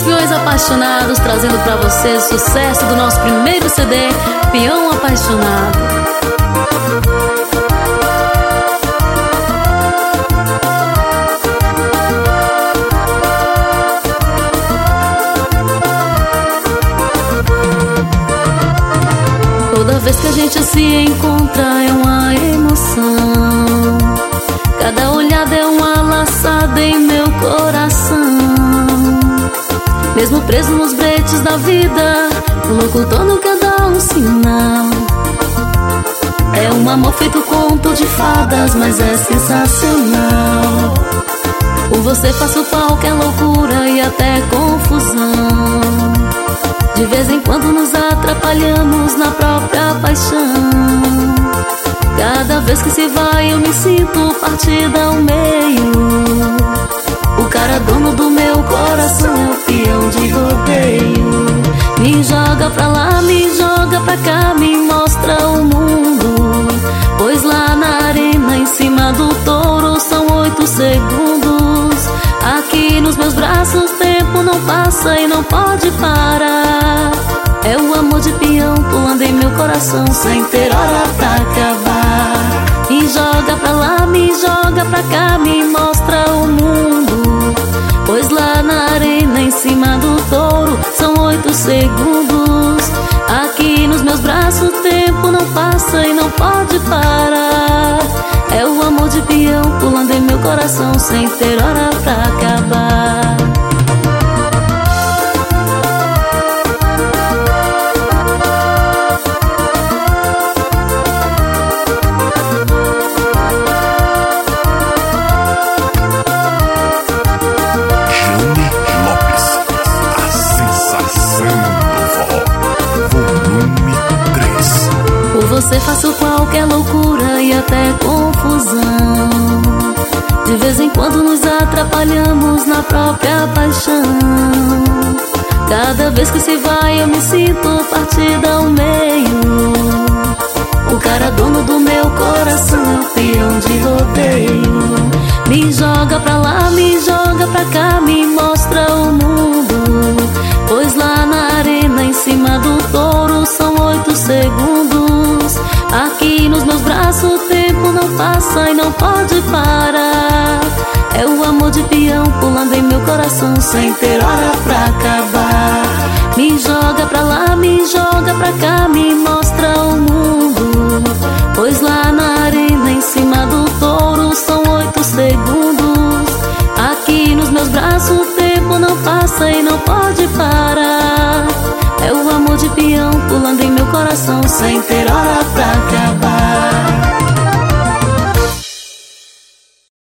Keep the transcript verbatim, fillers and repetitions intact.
Peões Apaixonados, trazendo pra vocês o sucesso do nosso primeiro C D, Peão Apaixonado. Toda vez que a gente se encontra é uma emoção. Cada olhada é uma laçada em meu coração. Mesmo preso nos bretes da vida, o louco dono quer dar um sinal. É um amor feito conto de fadas, mas é sensacional. Por você faço qualquer loucura e até confusão. De vez em quando nos atrapalhamos na própria paixão. Cada vez que se vai eu me sinto partida ao meio. O cara dono do meu coração é o peão de rodeio. Me joga pra lá, me joga pra cá, me mostra o mundo. Pois lá na arena, em cima do touro, são oito segundos. Aqui nos meus braços o tempo não passa e não pode parar. É o amor de peão pulando em meu coração sem ter hora pra acabar. Me joga pra lá, me joga pra cá, me mostra o mundo. Pois lá na arena, em cima do touro, são oito segundos. Aqui nos meus braços o tempo não passa e não pode parar. É o amor de peão pulando em meu coração sem ter hora pra acabar. Você faço qualquer loucura e até confusão. De vez em quando nos atrapalhamos na própria paixão. Cada vez que se vai eu me sinto partida ao meio. O cara dono do meu coração é o peão de rodeio. Me joga pra lá, me joga pra cá, me mostra o mundo. Pois lá na arena, em cima do touro, são oito segundos. Aqui nos meus braços o tempo não passa e não pode parar. É o amor de peão pulando em meu coração sem ter hora pra acabar. Me joga pra lá, me joga pra cá, me mostra o mundo. Pois lá na arena, em cima do touro, são oito segundos. Aqui nos meus braços o tempo não passa e não pode parar. É o amor de peão pulando em meu coração sem ter hora pra acabar.